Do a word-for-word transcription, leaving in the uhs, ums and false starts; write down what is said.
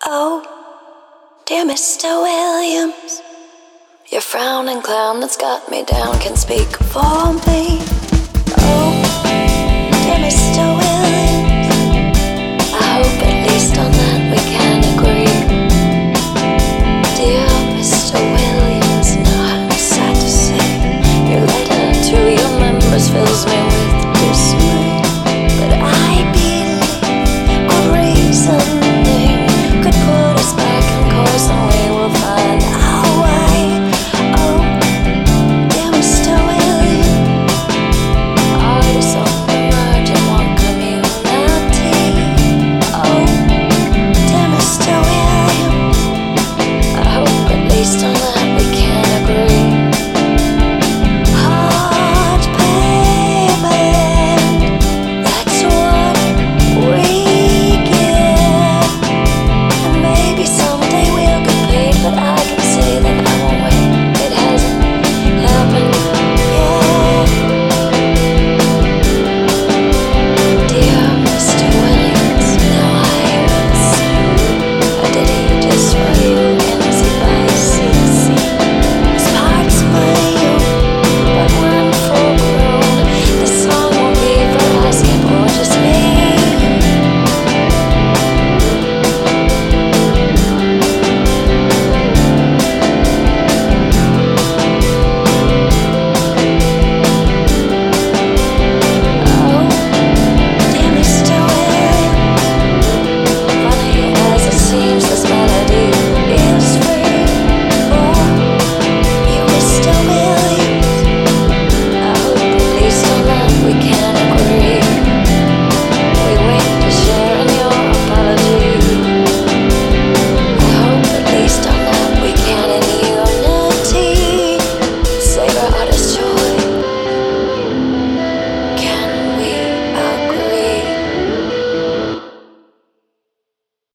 Oh, dear Mister Williams, your frowning clown that's got me down can speak for me. Oh, dear Mister Williams, I hope at least on that we can agree. Dear Mister Williams, now I'm sad to say your letter to your members fills me with